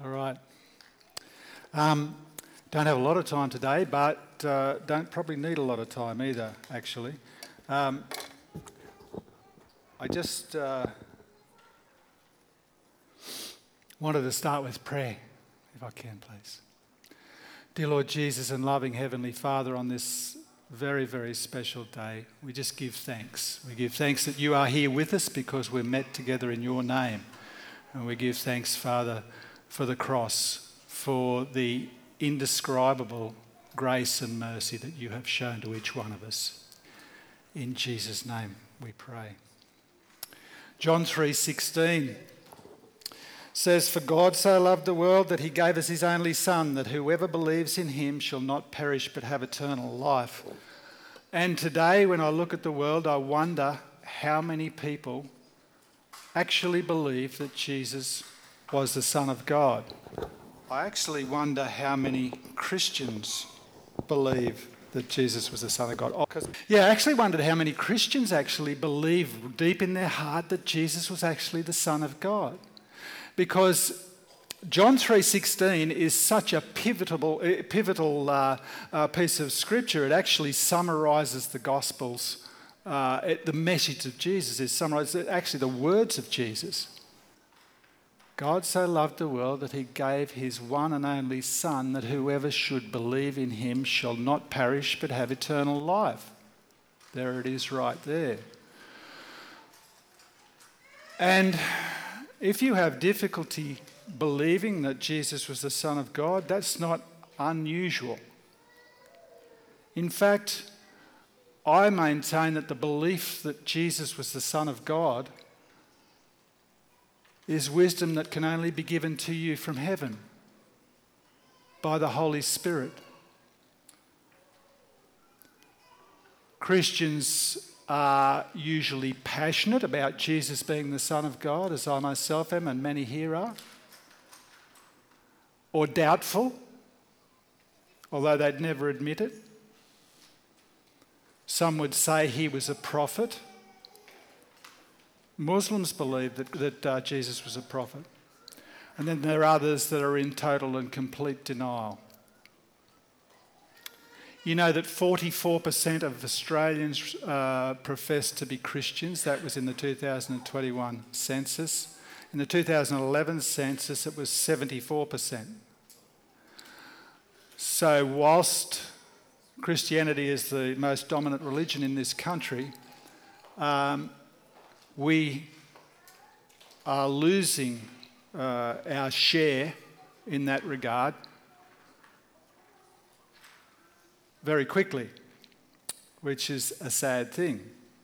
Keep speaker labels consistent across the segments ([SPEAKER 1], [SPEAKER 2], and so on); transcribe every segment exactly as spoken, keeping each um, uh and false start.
[SPEAKER 1] All right. Um, don't have a lot of time today, but uh, don't probably need a lot of time either, actually. Um, I just uh, wanted to start with prayer, if I can, please. Dear Lord Jesus and loving Heavenly Father, on this very, very special day, we just give thanks. We give thanks that you are here with us because we're met together in your name. And we give thanks, Father, for the cross, for the indescribable grace and mercy that you have shown to each one of us. In Jesus' name we pray. John three sixteen says, "For God so loved the world that he gave us his only Son, that whoever believes in him shall not perish but have eternal life." And today, when I look at the world, I wonder how many people actually believe that Jesus was the Son of God. I actually wonder how many Christians believe that Jesus was the Son of God. Oh, yeah, I actually wondered how many Christians actually believe deep in their heart that Jesus was actually the Son of God. Because John three sixteen is such a pivotal, pivotal uh, uh, piece of scripture. It actually summarises the Gospels. Uh, it, the message of Jesus is summarised, actually the words of Jesus. God so loved the world that he gave his one and only Son, that whoever should believe in him shall not perish but have eternal life. There it is right there. And if you have difficulty believing that Jesus was the Son of God, that's not unusual. In fact, I maintain that the belief that Jesus was the Son of God is wisdom that can only be given to you from heaven by the Holy Spirit. Christians are usually passionate about Jesus being the Son of God, as I myself am and many here are, or doubtful, although they'd never admit it. Some would say he was a prophet. Muslims believe that, that uh, Jesus was a prophet. And then there are others that are in total and complete denial. You know that forty-four percent of Australians uh, profess to be Christians. That was in the two thousand twenty-one census. In the two thousand eleven census, it was seventy-four percent. So whilst Christianity is the most dominant religion in this country, um, we are losing uh, our share in that regard very quickly, which is a sad thing.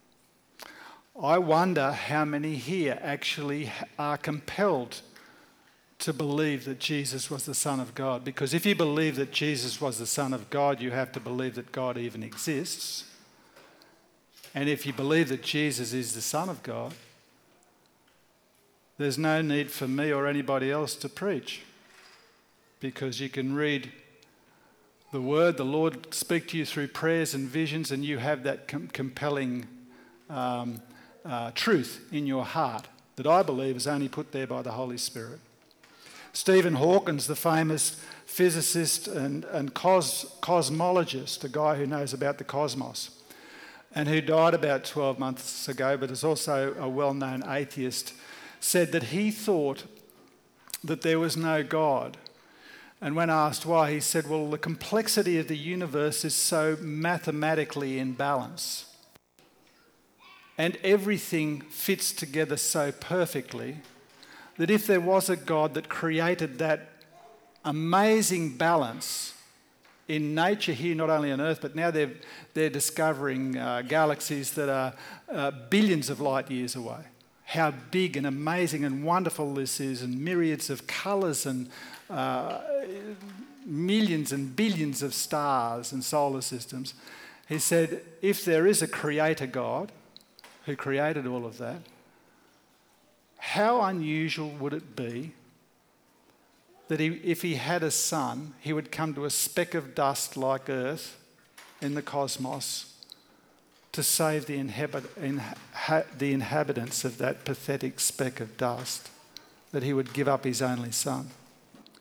[SPEAKER 1] I wonder how many here actually are compelled to believe that Jesus was the Son of God. Because if you believe that Jesus was the Son of God, you have to believe that God even exists. And if you believe that Jesus is the Son of God, there's no need for me or anybody else to preach. Because you can read the Word, the Lord speak to you through prayers and visions, and you have that com- compelling um, uh, truth in your heart that I believe is only put there by the Holy Spirit. Stephen Hawkins, the famous physicist and, and cos, cosmologist, a guy who knows about the cosmos, and who died about twelve months ago, but is also a well-known atheist, said that he thought that there was no God. And when asked why, he said, well, the complexity of the universe is so mathematically in balance, and everything fits together so perfectly that if there was a God that created that amazing balance in nature here, not only on Earth, but now they're, they're discovering uh, galaxies that are uh, billions of light years away. How big and amazing and wonderful this is, and myriads of colours and uh, millions and billions of stars and solar systems. He said, if there is a creator God who created all of that, how unusual would it be that he, if he had a son, he would come to a speck of dust like Earth in the cosmos to save the, inhabit, inha, the inhabitants of that pathetic speck of dust, that he would give up his only son.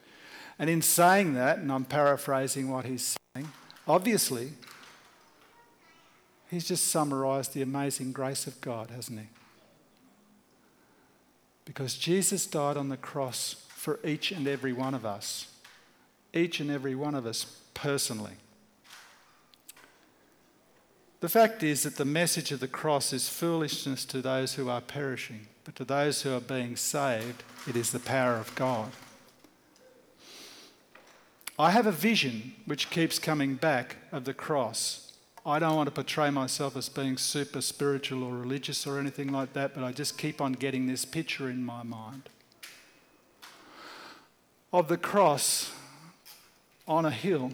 [SPEAKER 1] And in saying that, and I'm paraphrasing what he's saying, obviously, he's just summarised the amazing grace of God, hasn't he? Because Jesus died on the cross for each and every one of us. Each and every one of us personally. The fact is that the message of the cross is foolishness to those who are perishing, but to those who are being saved, it is the power of God. I have a vision which keeps coming back of the cross. I don't want to portray myself as being super spiritual or religious or anything like that, but I just keep on getting this picture in my mind of the cross on a hill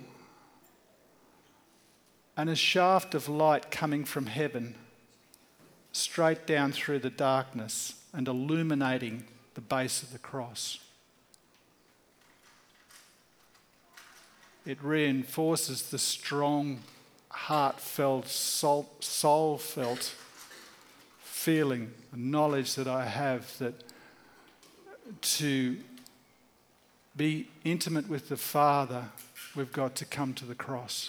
[SPEAKER 1] and a shaft of light coming from heaven straight down through the darkness and illuminating the base of the cross. It reinforces the strong, heartfelt, soul, soul-felt feeling, knowledge that I have that to be intimate with the Father, we've got to come to the cross.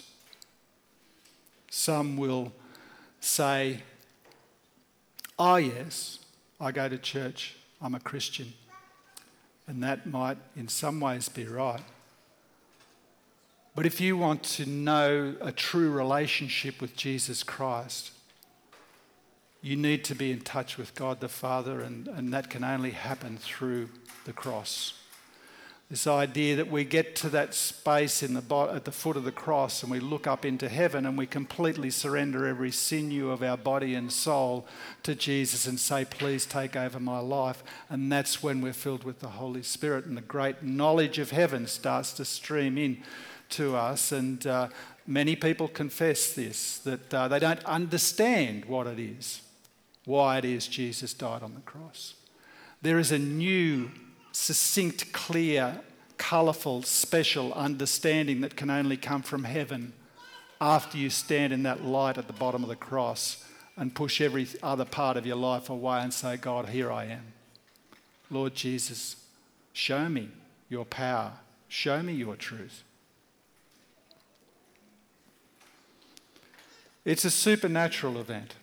[SPEAKER 1] Some will say, oh yes, I go to church, I'm a Christian. And that might in some ways be right. But if you want to know a true relationship with Jesus Christ, you need to be in touch with God the Father, and, and that can only happen through the cross. This idea that we get to that space in the bo- at the foot of the cross and we look up into heaven and we completely surrender every sinew of our body and soul to Jesus and say, please take over my life. And that's when we're filled with the Holy Spirit and the great knowledge of heaven starts to stream in to us. And uh, many people confess this, that uh, they don't understand what it is, why it is Jesus died on the cross. There is a new, succinct, clear, colourful, special understanding that can only come from heaven after you stand in that light at the bottom of the cross and push every other part of your life away and say, God, here I am. Lord Jesus, show me your power. Show me your truth. It's a supernatural event.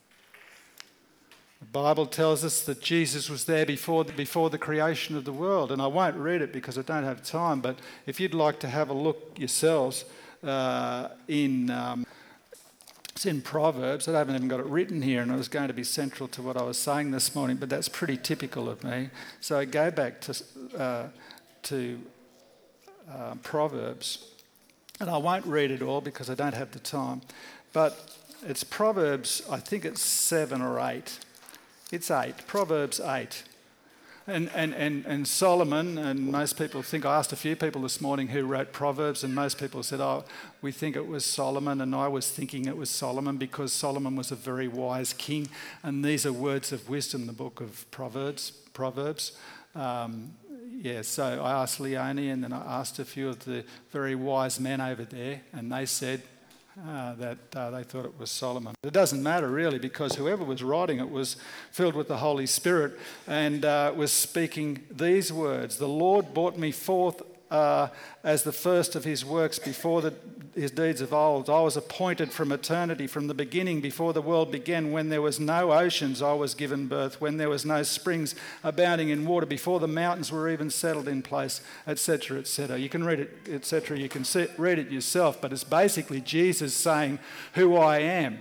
[SPEAKER 1] The Bible tells us that Jesus was there before the, before the creation of the world, and I won't read it because I don't have time, but if you'd like to have a look yourselves uh, in, um, it's in Proverbs. I haven't even got it written here, and it was going to be central to what I was saying this morning, but that's pretty typical of me. So I go back to, uh, to uh, Proverbs, and I won't read it all because I don't have the time. But it's Proverbs, I think it's seven or eight. It's eight, Proverbs eight. And, and, and, and Solomon, and most people think, I asked a few people this morning who wrote Proverbs, and most people said, oh, we think it was Solomon, and I was thinking it was Solomon because Solomon was a very wise king, and these are words of wisdom, the book of Proverbs. Proverbs. Um, yeah, so I asked Leonie, and then I asked a few of the very wise men over there, and they said, Uh, that uh, they thought it was Solomon. It doesn't matter really, because whoever was writing it was filled with the Holy Spirit and uh, was speaking these words. The Lord brought me forth uh, as the first of his works before the, his deeds of old. I was appointed from eternity, from the beginning, before the world began. When there was no oceans, I was given birth. When there was no springs abounding in water, before the mountains were even settled in place, et cetera, et cetera. You can read it, et cetera. You can see, read it yourself, but it's basically Jesus saying who I am.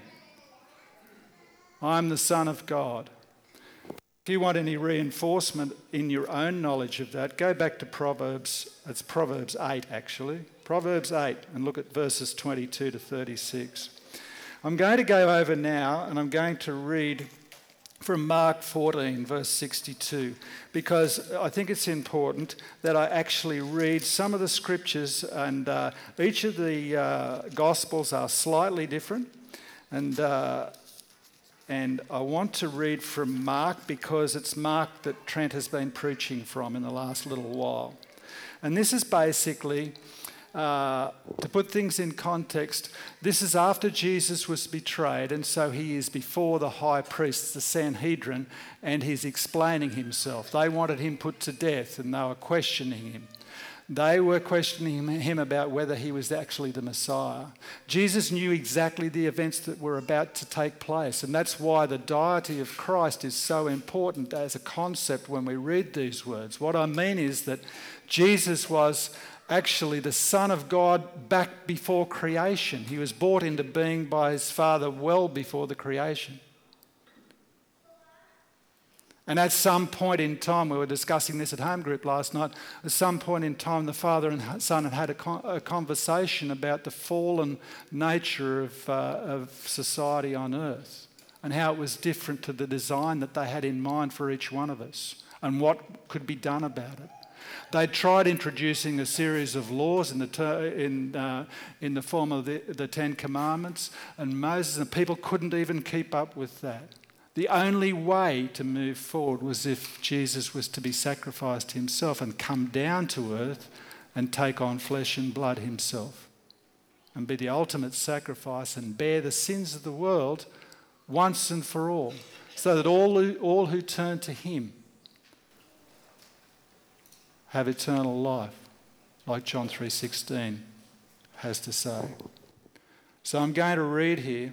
[SPEAKER 1] I'm the Son of God. If you want any reinforcement in your own knowledge of that, go back to Proverbs. It's Proverbs eight, actually. Proverbs eight, and look at verses twenty-two to thirty-six. I'm going to go over now, and I'm going to read from Mark fourteen, verse sixty-two, because I think it's important that I actually read some of the scriptures, and uh, each of the uh, Gospels are slightly different, and uh, And I want to read from Mark because it's Mark that Trent has been preaching from in the last little while. And this is basically, uh, to put things in context, this is after Jesus was betrayed, and so he is before the high priests, the Sanhedrin, and he's explaining himself. They wanted him put to death, and they were questioning him. They were questioning him about whether he was actually the Messiah. Jesus knew exactly the events that were about to take place, and that's why the deity of Christ is so important as a concept when we read these words. What I mean is that Jesus was actually the Son of God back before creation. He was brought into being by his Father well before the creation. And at some point in time, we were discussing this at home group last night, at some point in time the Father and Son had had a, con- a conversation about the fallen nature of, uh, of society on earth and how it was different to the design that they had in mind for each one of us and what could be done about it. They tried introducing a series of laws in the, ter- in, uh, in the form of the, the Ten Commandments, and Moses and people couldn't even keep up with that. The only way to move forward was if Jesus was to be sacrificed himself and come down to earth and take on flesh and blood himself and be the ultimate sacrifice and bear the sins of the world once and for all, so that all who, all who turn to him have eternal life, like John three sixteen has to say. So I'm going to read here.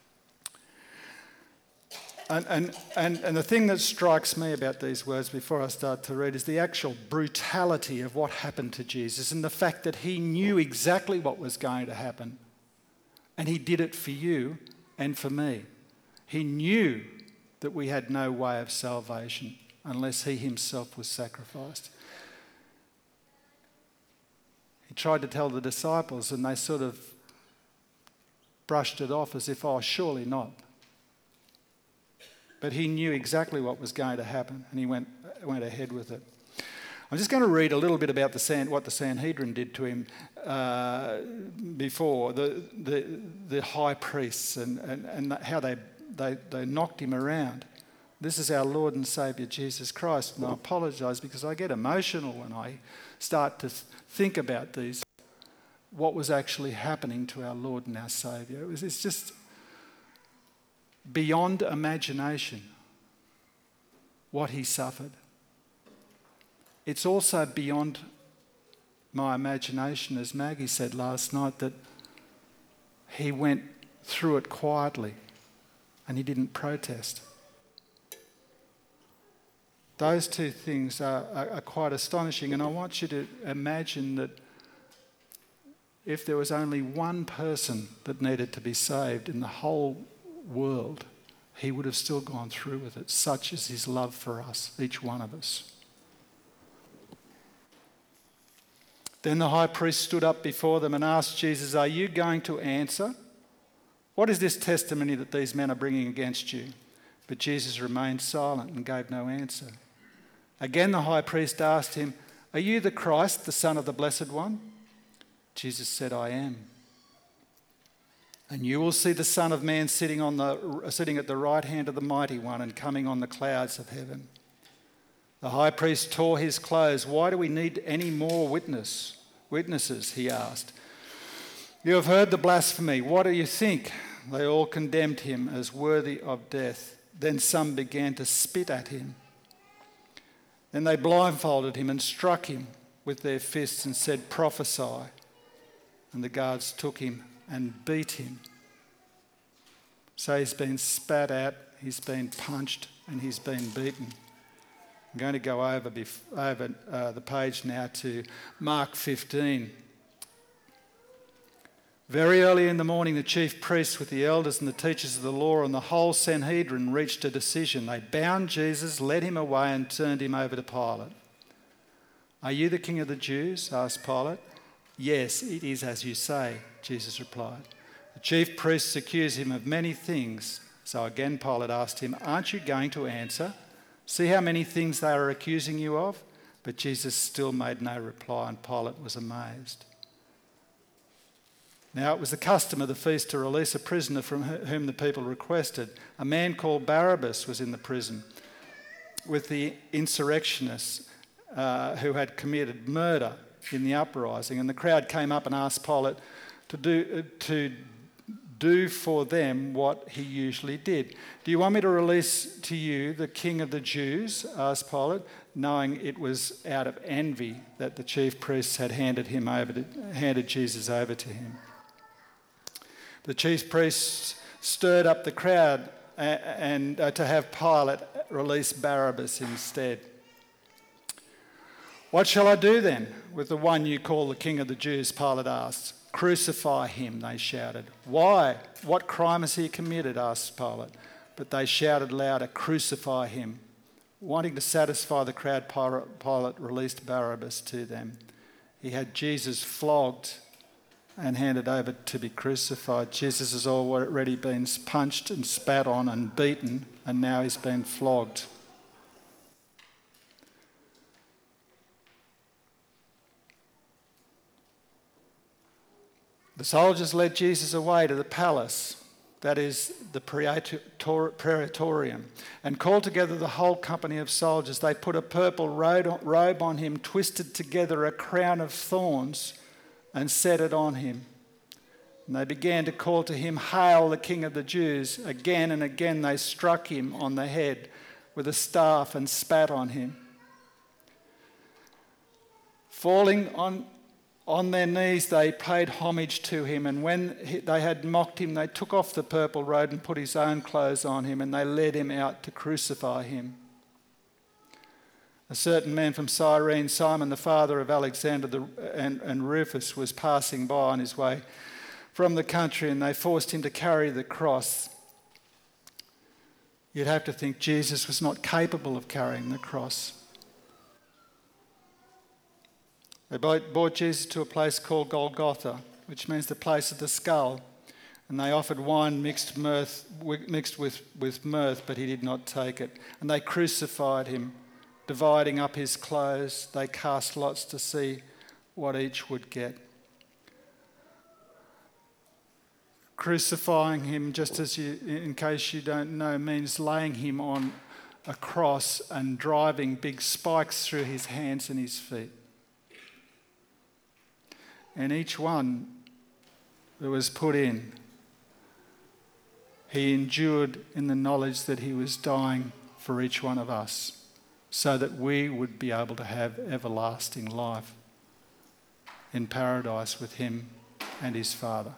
[SPEAKER 1] And, and, and, and the thing that strikes me about these words before I start to read is the actual brutality of what happened to Jesus and the fact that he knew exactly what was going to happen. And he did it for you and for me. He knew that we had no way of salvation unless he himself was sacrificed. He tried to tell the disciples and they sort of brushed it off as if, oh, surely not. But he knew exactly what was going to happen and he went, went ahead with it. I'm just going to read a little bit about the San, what the Sanhedrin did to him uh, before, the, the, the high priests and, and, and how they, they, they knocked him around. This is our Lord and Saviour Jesus Christ. And I apologise because I get emotional when I start to think about these, what was actually happening to our Lord and our Saviour. It was, it's just beyond imagination what he suffered. It's also beyond my imagination, as Maggie said last night, that he went through it quietly and he didn't protest. Those two things are, are, are quite astonishing, and I want you to imagine that if there was only one person that needed to be saved in the whole world, he would have still gone through with it. Such is his love for us, each one of us. Then the high priest stood up before them and asked Jesus, "Are you going to answer? What is this testimony that these men are bringing against you?" But Jesus remained silent and gave no answer. Again the high priest asked him, "Are you the Christ, the Son of the Blessed One?" Jesus said, "I am. And you will see the Son of Man sitting on the sitting at the right hand of the Mighty One and coming on the clouds of heaven." The high priest tore his clothes. "Why do we need any more witness, witnesses?" he asked. "You have heard the blasphemy. What do you think?" They all condemned him as worthy of death. Then some began to spit at him. Then they blindfolded him and struck him with their fists and said, "Prophesy." And the guards took him and beat him. So he's been spat at, he's been punched, and he's been beaten. I'm going to go over, bef- over uh, the page now to Mark fifteen. Very early in the morning, the chief priests with the elders and the teachers of the law and the whole Sanhedrin reached a decision. They bound Jesus, led him away, and turned him over to Pilate. "Are you the king of the Jews?" asked Pilate. "Yes, it is as you say," Jesus replied. The chief priests accused him of many things. So again Pilate asked him, "Aren't you going to answer? See how many things they are accusing you of?" But Jesus still made no reply, and Pilate was amazed. Now it was the custom of the feast to release a prisoner from whom the people requested. A man called Barabbas was in the prison with the insurrectionists uh, who had committed murder in the uprising. And the crowd came up and asked Pilate to do, to do for them what he usually did. Do you want me to release to you the king of the Jews? Asked Pilate, knowing it was out of envy that the chief priests had handed him over to, handed Jesus over to him. The chief priests stirred up the crowd and uh, to have Pilate release Barabbas instead. What shall I do then with the one you call the king of the Jews? Pilate asked. Crucify him, they shouted. Why? What crime has he committed? Asked Pilate. But they shouted louder, crucify him. Wanting to satisfy the crowd, Pilate released Barabbas to them. He had Jesus flogged and handed over to be crucified. Jesus has already been punched and spat on and beaten, and now he's been flogged. The soldiers led Jesus away to the palace, that is the Praetorium, and called together the whole company of soldiers. They put a purple robe on him, twisted together a crown of thorns, and set it on him. And they began to call to him, Hail, the King of the Jews. Again and again they struck him on the head with a staff and spat on him. Falling on On their knees they paid homage to him, and when they had mocked him, they took off the purple robe and put his own clothes on him, and they led him out to crucify him. A certain man from Cyrene, Simon the father of Alexander the, and, and Rufus, was passing by on his way from the country, and they forced him to carry the cross. You'd have to think Jesus was not capable of carrying the cross. They brought Jesus to a place called Golgotha, which means the place of the skull. And they offered wine mixed, mirth, mixed with, with mirth, but he did not take it. And they crucified him, dividing up his clothes. They cast lots to see what each would get. Crucifying him, just as you, in case you don't know, means laying him on a cross and driving big spikes through his hands and his feet. And each one that was put in, he endured in the knowledge that he was dying for each one of us, so that we would be able to have everlasting life in paradise with him and his Father.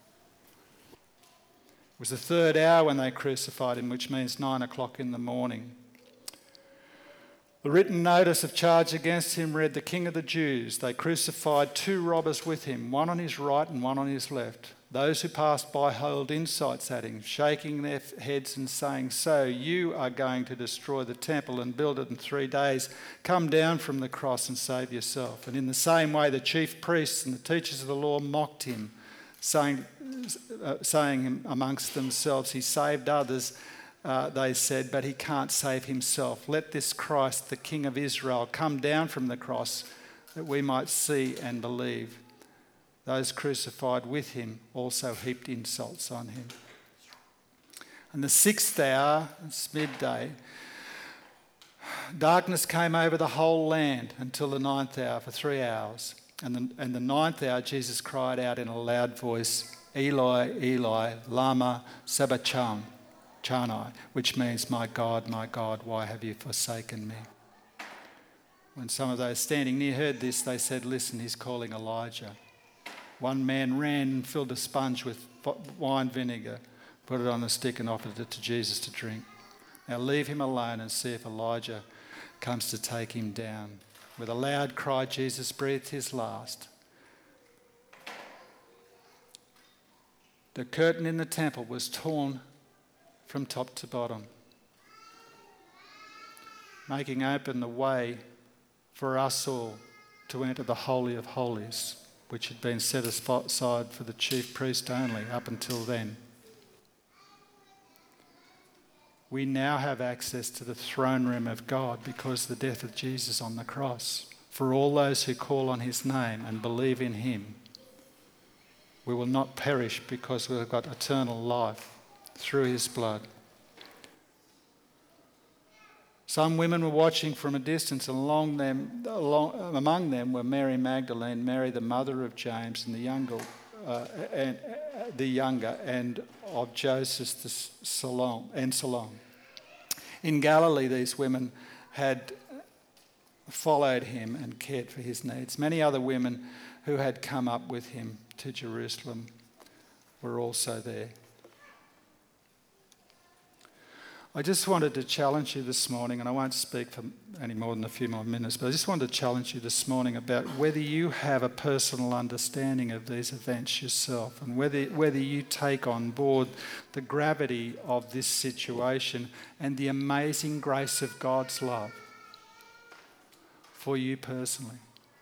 [SPEAKER 1] It was the third hour when they crucified him, which means nine o'clock in the morning. The written notice of charge against him read, the King of the Jews. They crucified two robbers with him, one on his right and one on his left. Those who passed by hurled insults at him, shaking their heads and saying, So you are going to destroy the temple and build it in three days. Come down from the cross and save yourself. And in the same way, the chief priests and the teachers of the law mocked him, saying, uh, saying amongst themselves, He saved others. Uh, they said, but he can't save himself. Let this Christ, the King of Israel, come down from the cross that we might see and believe. Those crucified with him also heaped insults on him. And the sixth hour, it's midday, darkness came over the whole land until the ninth hour for three hours. And the, and the ninth hour, Jesus cried out in a loud voice, Eli, Eli, lama sabachthani. Chanai, which means, My God, my God, why have you forsaken me? When some of those standing near heard this, they said, Listen, he's calling Elijah. One man ran and filled a sponge with wine vinegar, put it on a stick and offered it to Jesus to drink. Now leave him alone and see if Elijah comes to take him down. With a loud cry, Jesus breathed his last. The curtain in the temple was torn from top to bottom, making open the way for us all to enter the Holy of Holies, which had been set aside for the chief priest only up until then. We now have access to the throne room of God because of the death of Jesus on the cross. For all those who call on his name and believe in him, we will not perish because we've got eternal life through his blood. Some women were watching from a distance, and along them, along, among them were Mary Magdalene, Mary the mother of James, and the younger uh, and uh, the younger, and of Joseph the Salome and Salome. In Galilee, these women had followed him and cared for his needs. Many other women who had come up with him to Jerusalem were also there. I just wanted to challenge you this morning, and I won't speak for any more than a few more minutes, but I just wanted to challenge you this morning about whether you have a personal understanding of these events yourself, and whether whether you take on board the gravity of this situation and the amazing grace of God's love for you personally.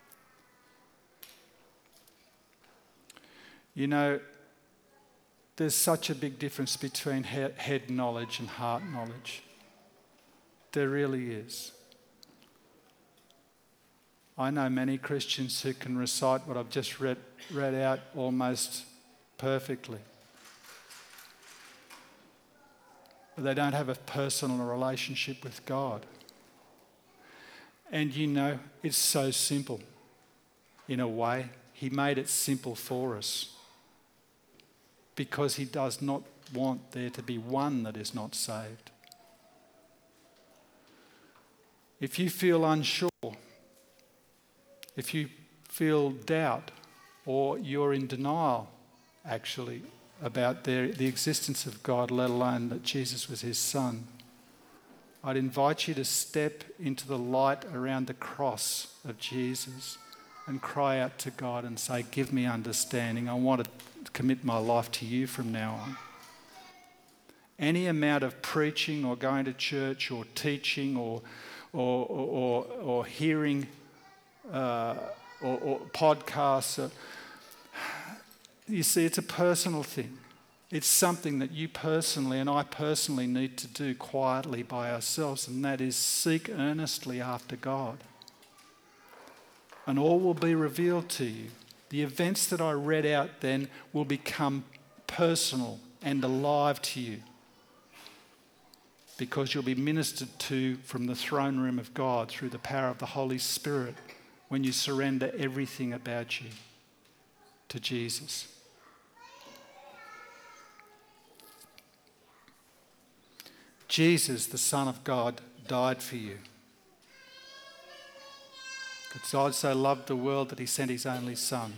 [SPEAKER 1] You know, there's such a big difference between head knowledge and heart knowledge. There really is. I know many Christians who can recite what I've just read, read out almost perfectly. But they don't have a personal relationship with God. And you know, it's so simple. In a way, He made it simple for us, because He does not want there to be one that is not saved. If you feel unsure, if you feel doubt, or you're in denial, actually, about their, the existence of God, let alone that Jesus was His Son, I'd invite you to step into the light around the cross of Jesus and cry out to God and say, give me understanding. I want to commit my life to you from now on. Any amount of preaching or going to church or teaching or or or, or hearing uh, or, or podcasts, uh, you see, it's a personal thing. It's something that you personally and I personally need to do quietly by ourselves, and that is seek earnestly after God. And all will be revealed to you. The events that I read out then will become personal and alive to you, because you'll be ministered to from the throne room of God through the power of the Holy Spirit when you surrender everything about you to Jesus. Jesus, the Son of God, died for you. Because God so loved the world that He sent His only Son.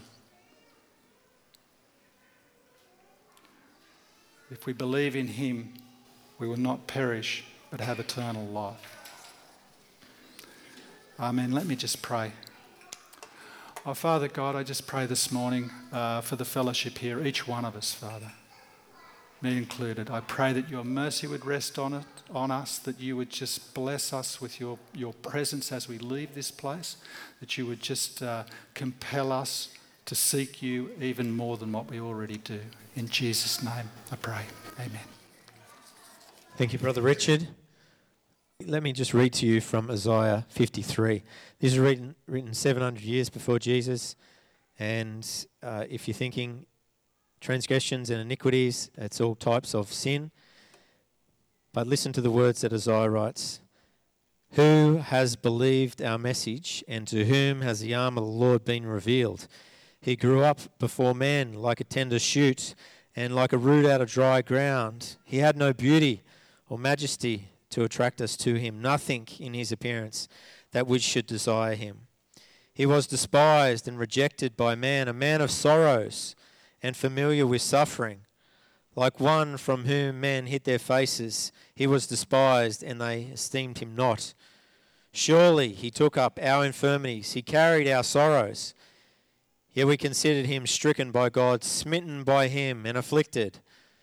[SPEAKER 1] If we believe in Him, we will not perish but have eternal life. Amen. Let me just pray. Oh, Father God, I just pray this morning uh, for the fellowship here, each one of us, Father, me included. I pray that your mercy would rest on it, on us, that you would just bless us with your, your presence as we leave this place, that you would just uh, compel us to seek you even more than what we already do. In Jesus' name I pray. Amen.
[SPEAKER 2] Thank you, Brother Richard. Let me just read to you from Isaiah fifty-three. This is written, written seven hundred years before Jesus, and uh, if you're thinking transgressions and iniquities, it's all types of sin. But listen to the words that Isaiah writes. Who has believed our message, and to whom has the arm of the Lord been revealed? He grew up before men like a tender shoot, and like a root out of dry ground. He had no beauty or majesty to attract us to him, nothing in his appearance that we should desire him. He was despised and rejected by man, a man of sorrows and familiar with suffering. Like one from whom men hid their faces, he was despised, and they esteemed him not. Surely he took up our infirmities, he carried our sorrows. Yet we considered him stricken by God, smitten by him, and afflicted.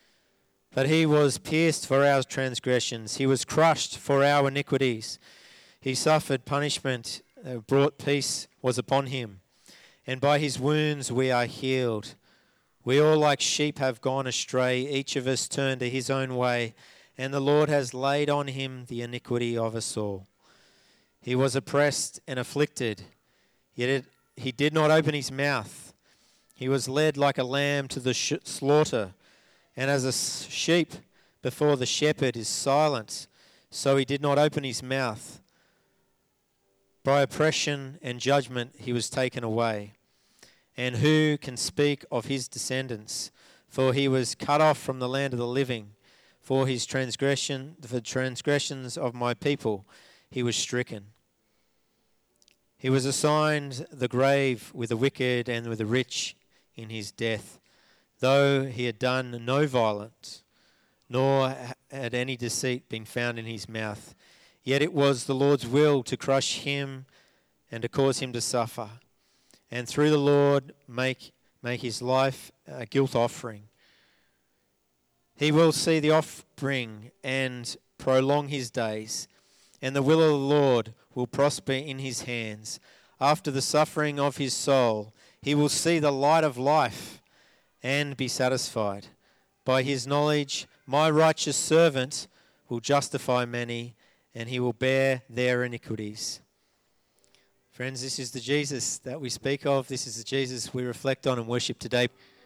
[SPEAKER 2] But he was pierced for our transgressions, he was crushed for our iniquities. He suffered punishment, uh, brought peace was upon him, and by his wounds we are healed. We all like sheep have gone astray, each of us turned to his own way, and the Lord has laid on him the iniquity of us all. He was oppressed and afflicted, yet it, he did not open his mouth. He was led like a lamb to the sh- slaughter, and as a sheep before the shepherd is silent, so he did not open his mouth. By oppression and judgment he was taken away. And who can speak of his descendants? For he was cut off from the land of the living. For his transgression, for the transgressions of my people, he was stricken. He was assigned the grave with the wicked and with the rich in his death, though he had done no violence, nor had any deceit been found in his mouth. Yet it was the Lord's will to crush him and to cause him to suffer, and through the Lord make, make his life a guilt offering. He will see the offspring and prolong his days, and the will of the Lord will prosper in his hands. After the suffering of his soul, he will see the light of life and be satisfied. By his knowledge, my righteous servant will justify many, and he will bear their iniquities. Friends, this is the Jesus that we speak of. This is the Jesus we reflect on and worship today.